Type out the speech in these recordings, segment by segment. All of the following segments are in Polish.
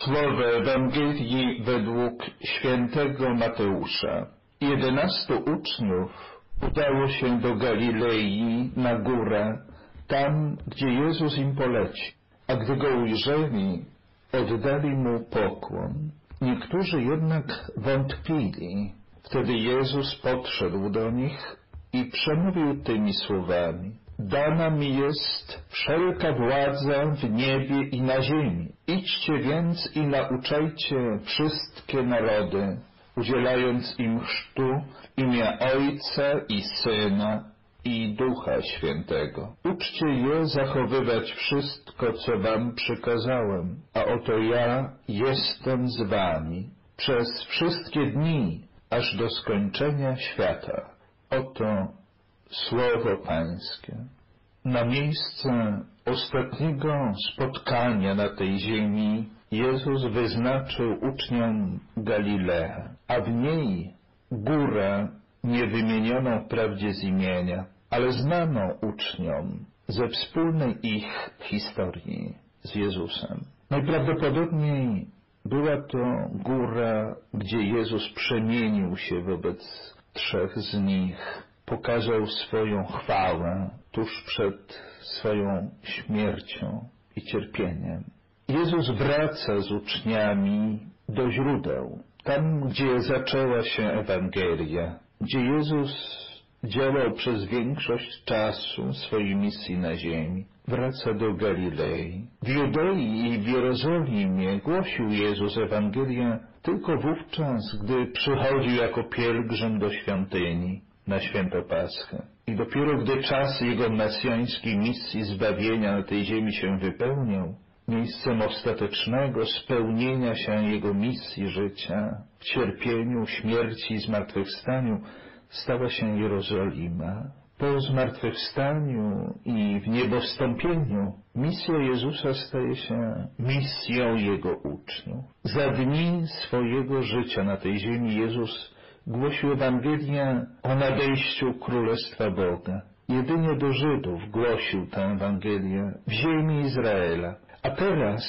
Słowo Ewangelii według świętego Mateusza. 11 uczniów udało się do Galilei na górę, tam, gdzie Jezus im poleci. A gdy go ujrzeli, oddali mu pokłon. Niektórzy jednak wątpili. Wtedy Jezus podszedł do nich i przemówił tymi słowami: Dana mi jest wszelka władza w niebie i na ziemi. Idźcie więc i nauczajcie wszystkie narody, udzielając im chrztu w imię Ojca i Syna i Ducha Świętego. Uczcie je zachowywać wszystko, co wam przykazałem, a oto ja jestem z wami przez wszystkie dni, aż do skończenia świata. Oto Słowo Pańskie. Na miejsce ostatniego spotkania na tej ziemi Jezus wyznaczył uczniom Galileę, a w niej górę niewymienioną wprawdzie z imienia, ale znaną uczniom ze wspólnej ich historii z Jezusem. Najprawdopodobniej była to góra, gdzie Jezus przemienił się wobec 3 z nich, pokazał swoją chwałę tuż przed swoją śmiercią i cierpieniem. Jezus wraca z uczniami do źródeł, tam gdzie zaczęła się Ewangelia, gdzie Jezus działał przez większość czasu swojej misji na ziemi. Wraca do Galilei. W Judei i w Jerozolimie głosił Jezus Ewangelię tylko wówczas, gdy przychodził jako pielgrzym do świątyni na święto Paschy. I dopiero gdy czas Jego mesjańskiej misji zbawienia na tej ziemi się wypełniał, miejscem ostatecznego spełnienia się Jego misji życia w cierpieniu, śmierci i zmartwychwstaniu stała się Jerozolima. Po zmartwychwstaniu i w niebowstąpieniu misja Jezusa staje się misją Jego uczniów. Za dni swojego życia na tej ziemi Jezus głosił Ewangelię o nadejściu Królestwa Boga. Jedynie do Żydów głosił tę Ewangelię w ziemi Izraela. A teraz,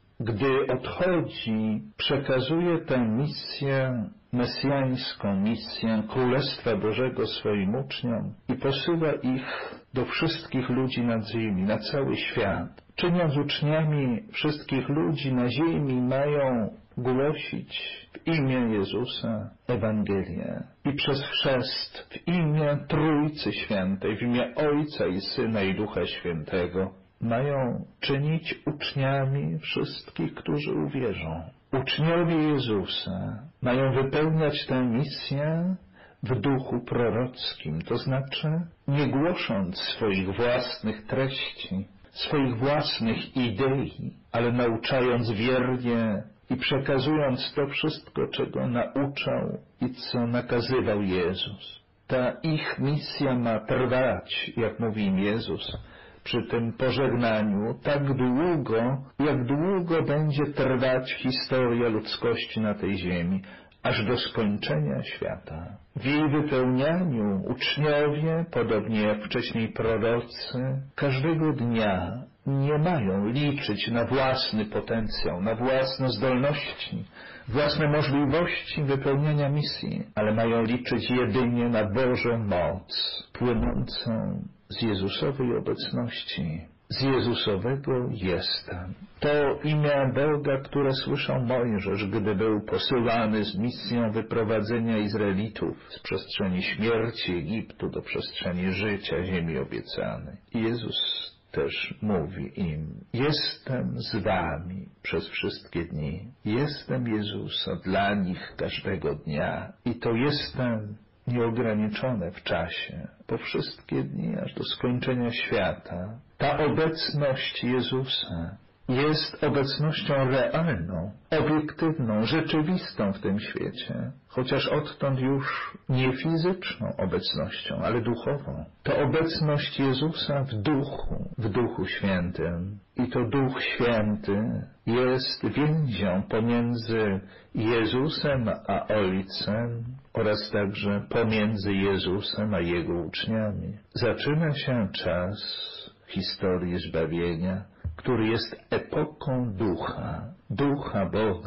gdy odchodzi, przekazuje tę misję, mesjańską misję Królestwa Bożego swoim uczniom i posyła ich do wszystkich ludzi nad ziemi, na cały świat. Czyniąc uczniami wszystkich ludzi na ziemi, mają głosić w imię Jezusa Ewangelię i przez chrzest w imię Trójcy Świętej, w imię Ojca i Syna i Ducha Świętego mają czynić uczniami wszystkich, którzy uwierzą. Uczniowie Jezusa mają wypełniać tę misję w duchu prorockim, to znaczy nie głosząc swoich własnych treści, swoich własnych idei, ale nauczając wiernie i przekazując to wszystko, czego nauczał i co nakazywał Jezus. Ta ich misja ma trwać, jak mówi im Jezus, przy tym pożegnaniu tak długo, jak długo będzie trwać historia ludzkości na tej ziemi, aż do skończenia świata. W jej wypełnianiu uczniowie, podobnie jak wcześniej prorocy, każdego dnia nie mają liczyć na własny potencjał, na własne zdolności, własne możliwości wypełniania misji, ale mają liczyć jedynie na Bożą moc płynącą z Jezusowej obecności, z Jezusowego jestem. To imię Boga, które słyszał Mojżesz, gdy był posyłany z misją wyprowadzenia Izraelitów z przestrzeni śmierci Egiptu do przestrzeni życia ziemi obiecanej. Jezus też mówi im: jestem z wami przez wszystkie dni. Jestem Jezusa dla nich każdego dnia. I to jestem nieograniczone w czasie, po wszystkie dni, aż do skończenia świata. Ta obecność Jezusa jest obecnością realną, obiektywną, rzeczywistą w tym świecie, chociaż odtąd już nie fizyczną obecnością, ale duchową. To obecność Jezusa w Duchu Świętym. I to Duch Święty jest więzią pomiędzy Jezusem a Ojcem oraz także pomiędzy Jezusem a Jego uczniami. Zaczyna się czas historii zbawienia, który jest epoką Ducha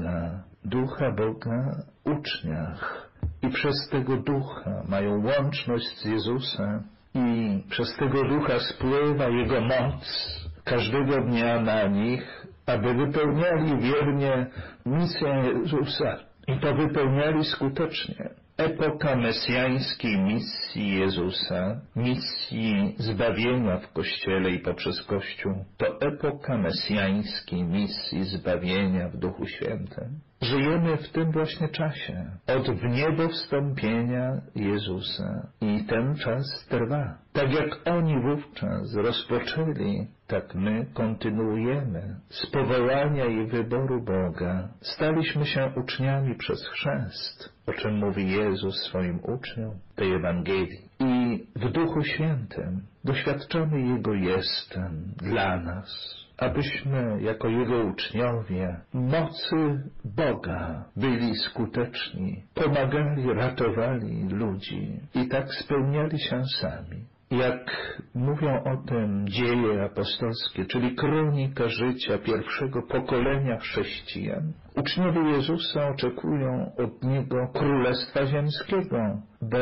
Boga w uczniach. I przez tego Ducha mają łączność z Jezusem i przez tego Ducha spływa Jego moc każdego dnia na nich, aby wypełniali wiernie misję Jezusa i to wypełniali skutecznie. Epoka mesjańskiej misji Jezusa, misji zbawienia w Kościele i poprzez Kościół, to epoka mesjańskiej misji zbawienia w Duchu Świętym. Żyjemy w tym właśnie czasie, od wniebowstąpienia Jezusa i ten czas trwa. Tak jak oni wówczas rozpoczęli, tak my kontynuujemy. Z powołania i wyboru Boga staliśmy się uczniami przez chrzest, o czym mówi Jezus swoim uczniom tej Ewangelii. I w Duchu Świętym doświadczamy Jego jestem dla nas, abyśmy jako Jego uczniowie mocy Boga byli skuteczni, pomagali, ratowali ludzi i tak spełniali się sami. Jak mówią o tym dzieje apostolskie, czyli kronika życia pierwszego pokolenia chrześcijan, uczniowie Jezusa oczekują od Niego Królestwa Ziemskiego, bo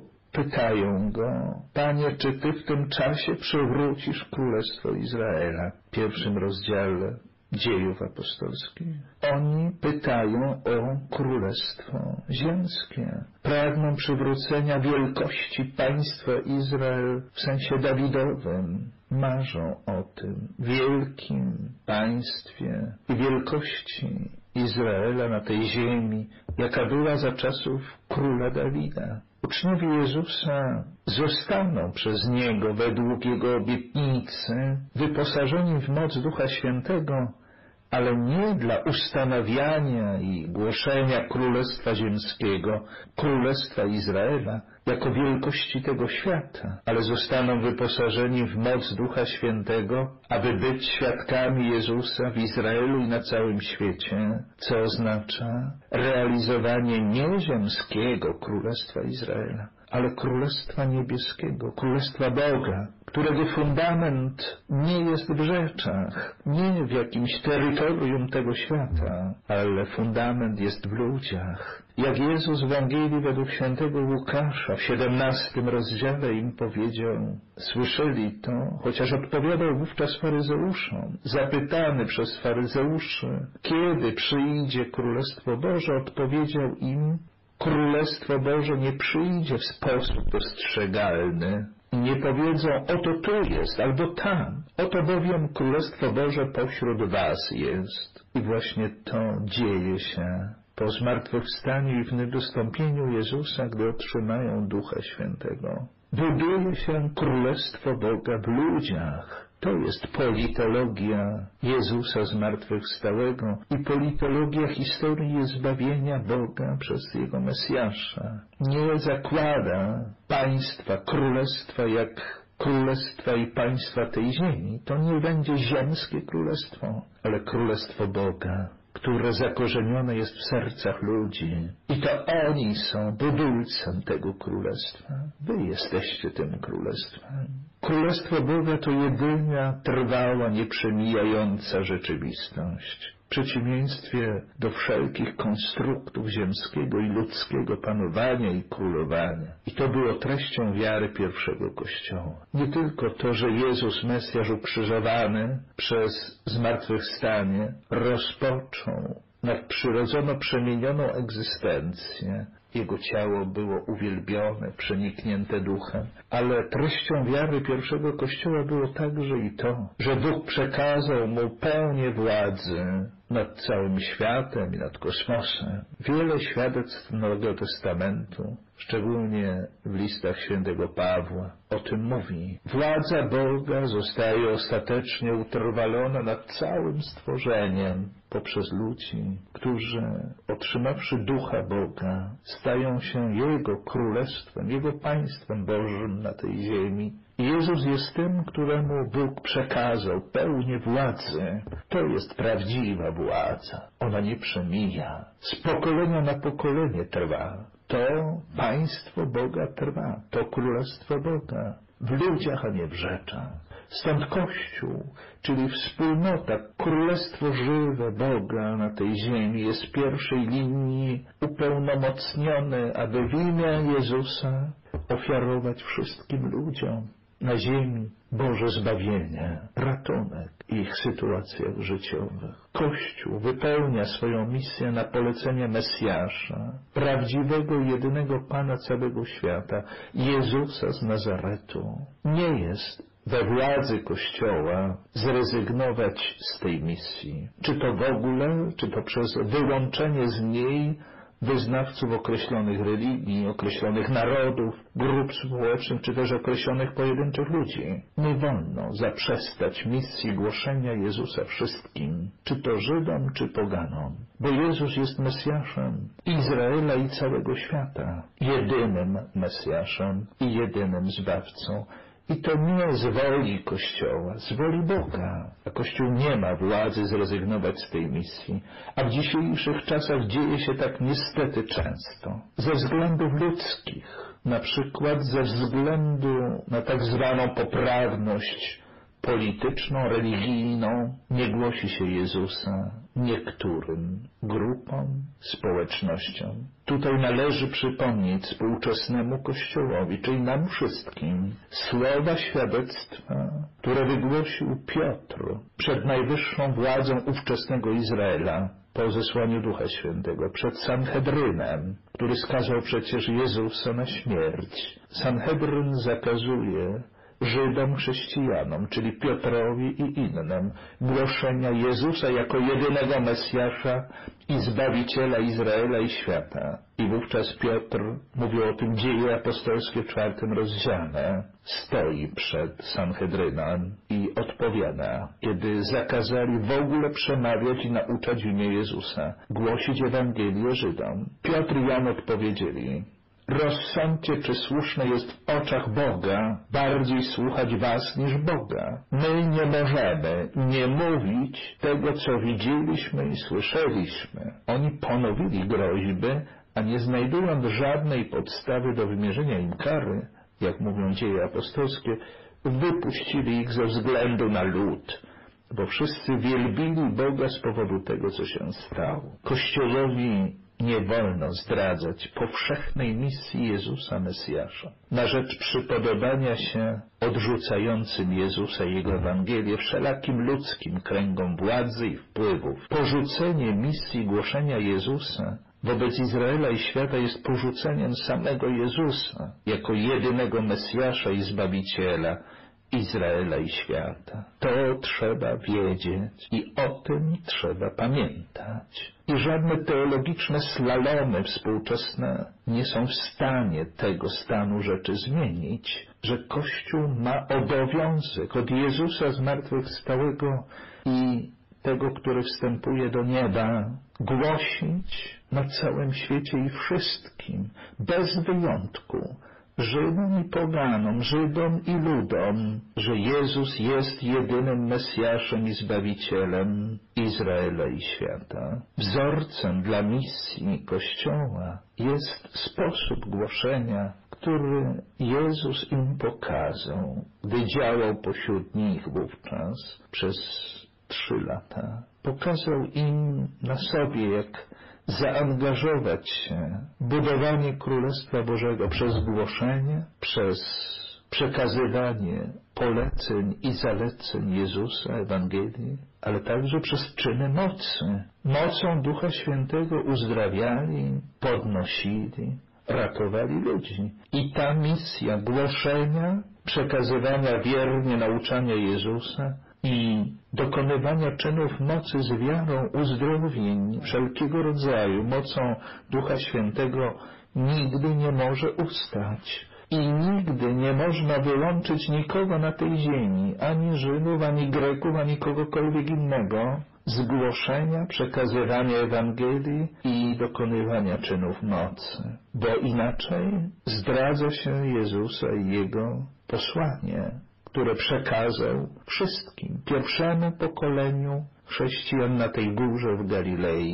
pytają Go: Panie, czy Ty w tym czasie przywrócisz Królestwo Izraela? W pierwszym rozdziale Dziejów Apostolskich. Oni pytają o Królestwo Ziemskie. Pragną przywrócenia wielkości państwa Izrael w sensie Dawidowym. Marzą o tym wielkim państwie i wielkości Izraela na tej ziemi, jaka była za czasów króla Dawida. Uczniowie Jezusa zostaną przez Niego według Jego obietnicy wyposażeni w moc Ducha Świętego, ale nie dla ustanawiania i głoszenia Królestwa Ziemskiego, Królestwa Izraela, jako wielkości tego świata, ale zostaną wyposażeni w moc Ducha Świętego, aby być świadkami Jezusa w Izraelu i na całym świecie, co oznacza realizowanie nie ziemskiego Królestwa Izraela, ale Królestwa Niebieskiego, Królestwa Boga, którego fundament nie jest w rzeczach, nie w jakimś terytorium tego świata, ale fundament jest w ludziach. Jak Jezus w Ewangelii według świętego Łukasza w 17 rozdziale im powiedział, słyszeli to, chociaż odpowiadał wówczas faryzeuszom. Zapytany przez faryzeuszy, kiedy przyjdzie Królestwo Boże, odpowiedział im, Królestwo Boże nie przyjdzie w sposób dostrzegalny. Nie powiedzą, oto tu jest, albo tam. Oto bowiem Królestwo Boże pośród was jest. I właśnie to dzieje się po zmartwychwstaniu i w dostąpieniu Jezusa, gdy otrzymają Ducha Świętego. Buduje się Królestwo Boga w ludziach. To jest politologia Jezusa zmartwychwstałego i politologia historii zbawienia Boga przez Jego Mesjasza. Nie zakłada państwa, królestwa jak królestwa i państwa tej ziemi. To nie będzie ziemskie królestwo, ale królestwo Boga, które zakorzenione jest w sercach ludzi. I to oni są budulcem tego królestwa. Wy jesteście tym królestwem. Królestwo Boga to jedyna trwała, nieprzemijająca rzeczywistość. W przeciwieństwie do wszelkich konstruktów ziemskiego i ludzkiego panowania i królowania. I to było treścią wiary pierwszego Kościoła. Nie tylko to, że Jezus Mesjasz ukrzyżowany przez zmartwychwstanie rozpoczął nadprzyrodzono przemienioną egzystencję. Jego ciało było uwielbione, przeniknięte duchem, ale treścią wiary pierwszego Kościoła było także i to, że Duch przekazał mu pełnię władzy nad całym światem i nad kosmosem. Wiele świadectw Nowego Testamentu, szczególnie w listach świętego Pawła, o tym mówi. Władza Boga zostaje ostatecznie utrwalona nad całym stworzeniem poprzez ludzi, którzy, otrzymawszy Ducha Boga, stają się Jego Królestwem, Jego Państwem Bożym na tej ziemi. Jezus jest tym, któremu Bóg przekazał pełnię władzy. To jest prawdziwa władza. Ona nie przemija. Z pokolenia na pokolenie trwa. To państwo Boga trwa. To królestwo Boga. W ludziach, a nie w rzeczach. Stąd Kościół, czyli wspólnota, królestwo żywe Boga na tej ziemi, jest w pierwszej linii upełnomocnione, aby w imię Jezusa ofiarować wszystkim ludziom na ziemi Boże zbawienie, ratunek w ich sytuacjach życiowych. Kościół wypełnia swoją misję na polecenie Mesjasza, prawdziwego i jedynego Pana całego świata, Jezusa z Nazaretu. Nie jest we władzy Kościoła zrezygnować z tej misji. Czy to w ogóle, czy to przez wyłączenie z niej wyznawców określonych religii, określonych narodów, grup społecznych, czy też określonych pojedynczych ludzi. Nie wolno zaprzestać misji głoszenia Jezusa wszystkim, czy to Żydom, czy poganom, bo Jezus jest Mesjaszem Izraela i całego świata, jedynym Mesjaszem i jedynym Zbawcą. I to nie z woli Kościoła, z woli Boga. A Kościół nie ma władzy zrezygnować z tej misji. A w dzisiejszych czasach dzieje się tak niestety często. Ze względów ludzkich, na przykład ze względu na tak zwaną poprawność polityczną, religijną, nie głosi się Jezusa niektórym grupom, społecznościom. Tutaj należy przypomnieć współczesnemu Kościołowi, czyli nam wszystkim, słowa świadectwa, które wygłosił Piotr przed najwyższą władzą ówczesnego Izraela po zesłaniu Ducha Świętego, przed Sanhedrynem, który skazał przecież Jezusa na śmierć. Sanhedryn zakazuje Żydom, chrześcijanom, czyli Piotrowi i innym, głoszenia Jezusa jako jedynego Mesjasza i Zbawiciela Izraela i świata. I wówczas Piotr, mówił o tym Dzieje Apostolskie w 4 rozdziale, stoi przed Sanhedrynem i odpowiada, kiedy zakazali w ogóle przemawiać i nauczać w imię Jezusa, głosić Ewangelię Żydom. Piotr i Jan odpowiedzieli: rozsądźcie, czy słuszne jest w oczach Boga bardziej słuchać was niż Boga. My nie możemy nie mówić tego, co widzieliśmy i słyszeliśmy. Oni ponowili groźby, a nie znajdując żadnej podstawy do wymierzenia im kary, jak mówią Dzieje Apostolskie, wypuścili ich ze względu na lud, bo wszyscy wielbili Boga z powodu tego, co się stało. Kościołowi nie wolno zdradzać powszechnej misji Jezusa Mesjasza na rzecz przypodobania się odrzucającym Jezusa i Jego Ewangelię wszelakim ludzkim kręgom władzy i wpływów. Porzucenie misji głoszenia Jezusa wobec Izraela i świata jest porzuceniem samego Jezusa jako jedynego Mesjasza i Zbawiciela Izraela i świata. To trzeba wiedzieć i o tym trzeba pamiętać. I żadne teologiczne slalomy współczesne nie są w stanie tego stanu rzeczy zmienić, że Kościół ma obowiązek od Jezusa zmartwychwstałego i tego, który wstępuje do nieba, głosić na całym świecie i wszystkim, bez wyjątku, Żydom i poganom, Żydom i ludom, że Jezus jest jedynym Mesjaszem i Zbawicielem Izraela i świata. Wzorcem dla misji Kościoła jest sposób głoszenia, który Jezus im pokazał, gdy działał pośród nich wówczas przez 3 lata. Pokazał im na sobie, jak zaangażować się w budowanie Królestwa Bożego przez głoszenie, przez przekazywanie poleceń i zaleceń Jezusa, Ewangelii, ale także przez czyny mocy. Mocą Ducha Świętego uzdrawiali, podnosili, ratowali ludzi. I ta misja głoszenia, przekazywania wiernie nauczania Jezusa i dokonywania czynów mocy z wiarą, uzdrowień wszelkiego rodzaju, mocą Ducha Świętego nigdy nie może ustać. I nigdy nie można wyłączyć nikogo na tej ziemi, ani Żydów, ani Greków, ani kogokolwiek innego, z głoszenia, przekazywania Ewangelii i dokonywania czynów mocy. Bo inaczej zdradza się Jezusa i Jego posłanie, które przekazał wszystkim, pierwszemu pokoleniu chrześcijan na tej górze w Galilei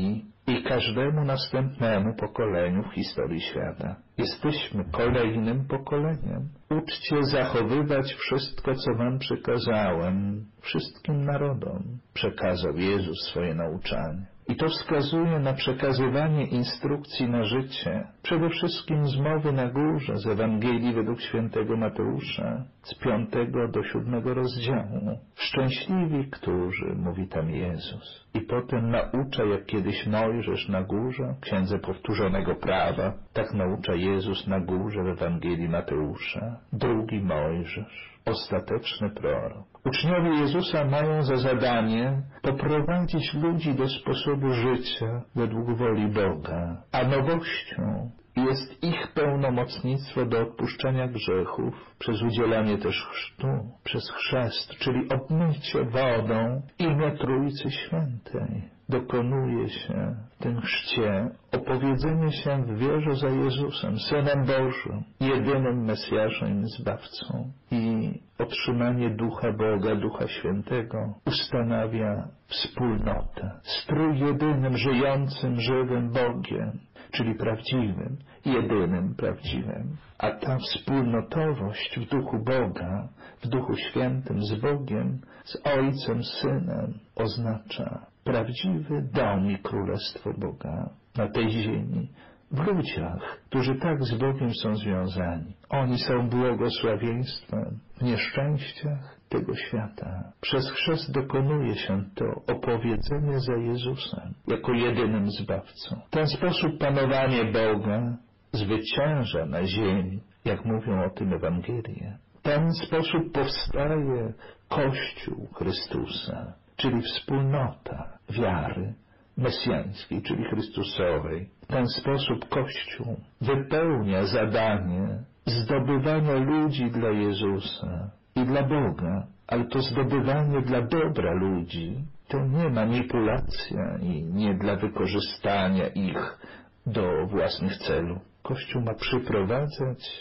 i każdemu następnemu pokoleniu w historii świata. Jesteśmy kolejnym pokoleniem. Uczcie zachowywać wszystko, co wam przekazałem, wszystkim narodom. Przekazał Jezus swoje nauczanie. I to wskazuje na przekazywanie instrukcji na życie, przede wszystkim z mowy na górze, z Ewangelii według świętego Mateusza, z 5 do 7 rozdziału. Szczęśliwi, którzy, mówi tam Jezus. I potem naucza, jak kiedyś Mojżesz na górze, księdze powtórzonego prawa, tak naucza Jezus na górze w Ewangelii Mateusza, drugi Mojżesz, ostateczny prorok. Uczniowie Jezusa mają za zadanie poprowadzić ludzi do sposobu życia według woli Boga, a nowością jest ich pełnomocnictwo do odpuszczenia grzechów przez udzielanie też chrztu, przez chrzest, czyli obmycie wodą imię Trójcy Świętej. Dokonuje się w tym chrzcie opowiedzenie się w wierze za Jezusem, Synem Bożym, jedynym Mesjaszem i Zbawcą. I otrzymanie Ducha Boga, Ducha Świętego ustanawia wspólnotę z trójjedynym, żyjącym, żywym Bogiem, czyli prawdziwym, jedynym prawdziwym. A ta wspólnotowość w Duchu Boga, w Duchu Świętym z Bogiem, z Ojcem, Synem oznacza prawdziwy dom i królestwo Boga na tej ziemi, w ludziach, którzy tak z Bogiem są związani. Oni są błogosławieństwem w nieszczęściach tego świata. Przez chrzest dokonuje się to opowiedzenie za Jezusem jako jedynym Zbawcą. W ten sposób panowanie Boga zwycięża na ziemi, jak mówią o tym Ewangelie. W ten sposób powstaje Kościół Chrystusa, czyli wspólnota wiary mesjańskiej, czyli Chrystusowej. W ten sposób Kościół wypełnia zadanie zdobywania ludzi dla Jezusa i dla Boga, ale to zdobywanie dla dobra ludzi to nie manipulacja i nie dla wykorzystania ich do własnych celów. Kościół ma przyprowadzać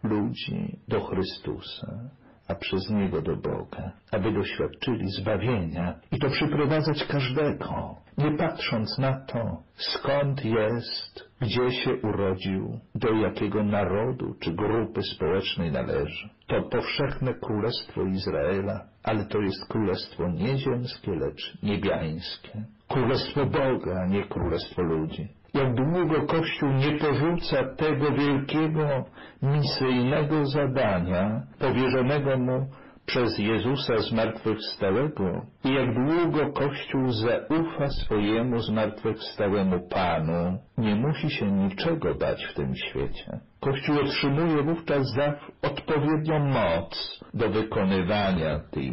ludzi do Chrystusa, a przez Niego do Boga, aby doświadczyli zbawienia i to przyprowadzać każdego, nie patrząc na to, skąd jest, gdzie się urodził, do jakiego narodu czy grupy społecznej należy. To powszechne królestwo Izraela, ale to jest królestwo nie ziemskie, lecz niebiańskie. Królestwo Boga, a nie królestwo ludzi. Jak długo Kościół nie porzuca tego wielkiego, misyjnego zadania powierzonego mu przez Jezusa zmartwychwstałego i jak długo Kościół zaufa swojemu zmartwychwstałemu Panu, nie musi się niczego bać w tym świecie. Kościół otrzymuje wówczas odpowiednią moc do wykonywania tej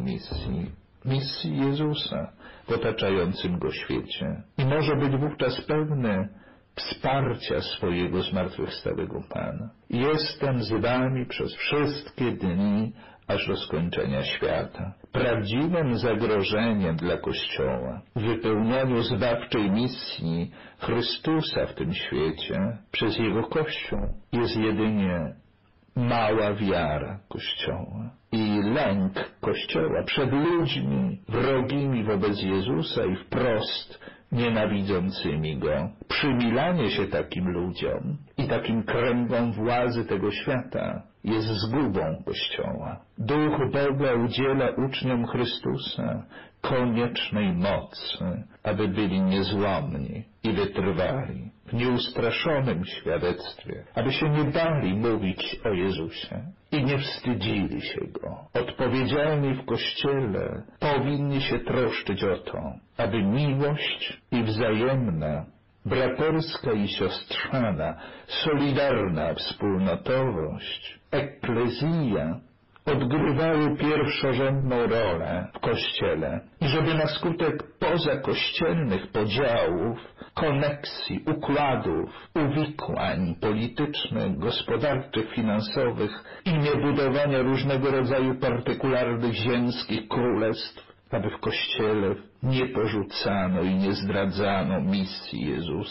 misji Jezusa w otaczającym go świecie i może być wówczas pewny wsparcia swojego zmartwychwstałego Pana. Jestem z wami przez wszystkie dni, aż do skończenia świata. Prawdziwym zagrożeniem dla Kościoła w wypełnianiu zbawczej misji Chrystusa w tym świecie przez Jego Kościół jest jedynie mała wiara Kościoła i lęk Kościoła przed ludźmi wrogimi wobec Jezusa i wprost nienawidzącymi Go. Przymilanie się takim ludziom i takim kręgom władzy tego świata jest zgubą Kościoła. Duch Boga udziela uczniom Chrystusa koniecznej mocy, aby byli niezłomni i wytrwali w nieustraszonym świadectwie, aby się nie bali mówić o Jezusie i nie wstydzili się Go. Odpowiedzialni w Kościele powinni się troszczyć o to, aby miłość i wzajemna, braterska i siostrzana, solidarna wspólnotowość, eklezja odgrywały pierwszorzędną rolę w Kościele i żeby na skutek pozakościelnych podziałów, koneksji, układów, uwikłań politycznych, gospodarczych, finansowych i niebudowania różnego rodzaju partykularnych ziemskich królestw, aby w Kościele nie porzucano i nie zdradzano misji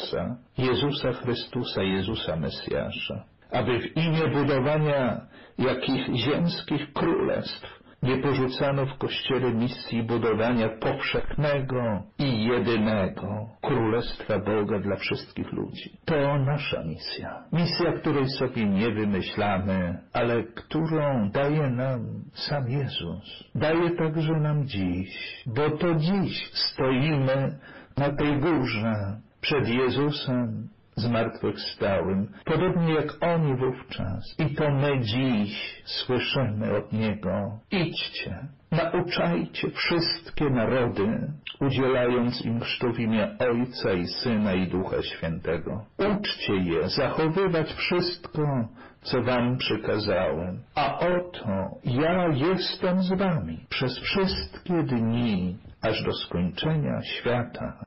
Jezusa Chrystusa, Jezusa Mesjasza, aby w imię budowania jakich ziemskich królestw Nie porzucano w Kościele misji budowania powszechnego i jedynego Królestwa Boga dla wszystkich ludzi. To nasza misja. Misja, której sobie nie wymyślamy, ale którą daje nam sam Jezus. Daje także nam dziś, bo to dziś stoimy na tej górze przed Jezusem zmartwychwstałym, podobnie jak oni wówczas. I to my dziś słyszymy od Niego: idźcie, nauczajcie wszystkie narody, udzielając im chrztu w imię Ojca i Syna i Ducha Świętego. Uczcie je zachowywać wszystko, co wam przykazałem. A oto ja jestem z wami przez wszystkie dni, aż do skończenia świata.